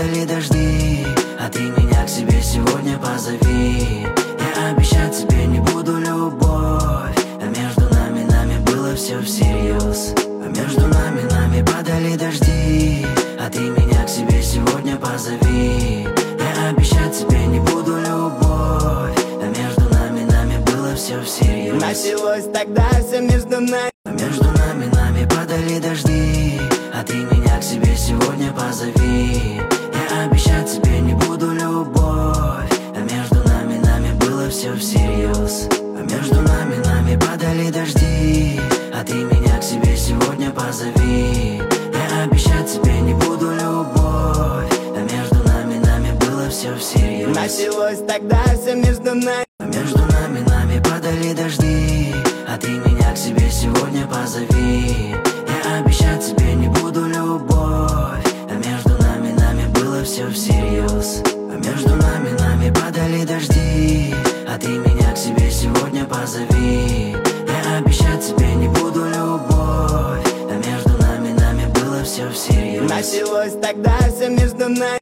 падали дожди, а ты меня к себе сегодня позови. Я обещать тебе не буду любовь, а между нами было все всерьез. А между нами падали дожди, а ты меня к себе сегодня позови. Я обещать тебе не буду любовь, а между нами было все всерьез. Началось тогда все между нами. А между нами падали дожди, а ты меня к себе сегодня позови. Я обещать тебе не буду любовь, а между нами было все всерьез. А между нами падали дожди, а ты меня к себе сегодня позови. Я обещать тебе не буду любовь, а между нами было все всерьез. Началось тогда все между нами. А между нами падали дожди, а ты меня к себе сегодня позови. Я обещать тебе не буду любовь, а между нами было все всерьез. А между нами падали дожди, а ты меня к себе сегодня позови. Я обещать тебе не буду любовь, а между нами было все всерьез. Началось тогда все между нами.